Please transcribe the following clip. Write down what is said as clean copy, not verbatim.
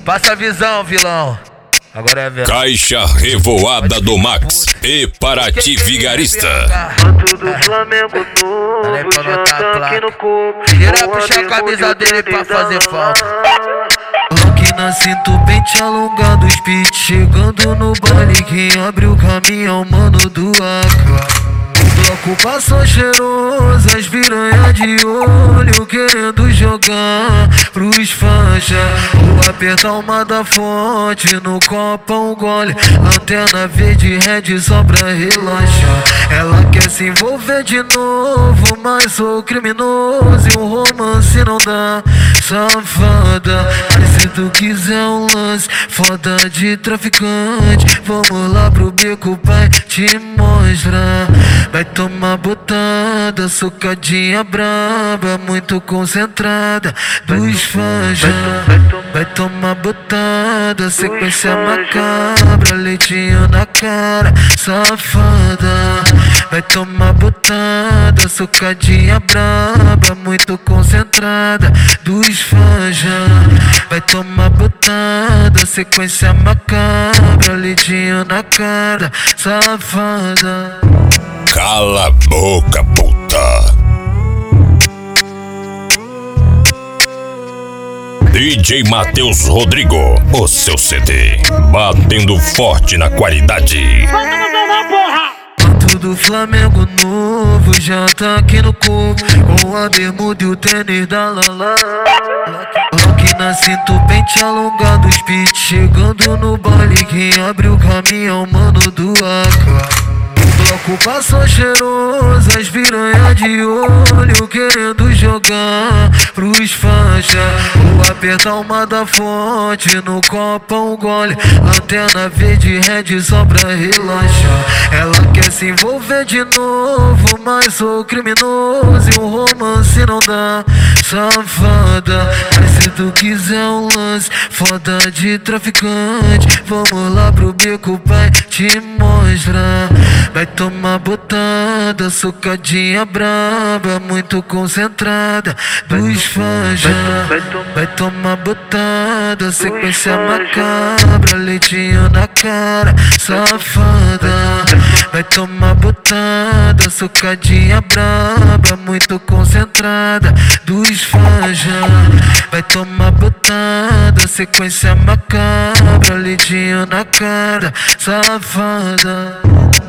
Passa a visão, vilão. Agora é a verdade. Caixa revoada do Max e Paraty Vigarista. Manto do Flamengo novo, já tá aqui no corpo. Tira puxar a camisa dele pra fazer falta. Rock na cinto, pente alongado, speed chegando no baile. Quem abre o caminho, mano do AK. Bloco passou cheiroso, as piranha de olho querendo jogar pros faixa. Vou apertar uma da fonte, no copo um gole. Antena verde, red só pra relaxar. Ela quer se envolver de novo, mas sou criminoso e um romance não dá. Safada, mas se tu quiser um lance foda de traficante, vamos lá pro beco, pai, te mostrar. Vai tomar botada, socadinha braba, muito concentrada dos fãs já. Vai tomar botada, sequência macabra, leitinho na cara, safada. Vai tomar botada, socadinha braba, muito concentrada dos fãs já. Vai tomar botada, sequência macabra, leitinho na cara, safada. Cala a boca, puta. DJ Matheus Rodrigo, o seu CD, batendo forte na qualidade. Manto do Flamengo novo, já tá aqui no corpo, com a bermuda e o tênis da Lala. Rock na cinto, pente alongado, speed chegando no baile. Quem abre o caminho, mano do AK. Bloco passou cheiroso, as piranha de olho querendo jogar pros faixa. Vou apertar uma da fonte, no copo um gole. Antena verde, red só pra relaxar. Ela quer se envolver de novo, mas sou criminoso e um romance não dá. Safada, mas se tu quiser um lance foda de traficante, vamos lá pro beco, pai, te mostrar. Vai tomar botada, socadinha braba, muito concentrada dos fãs já. Vai tomar botada, sequência macabra, leitinho na cara, safada. Vai tomar botada, socadinha braba, muito concentrada dos fãs já. Vai tomar botada, sequência macabra, leitinho na cara, safada.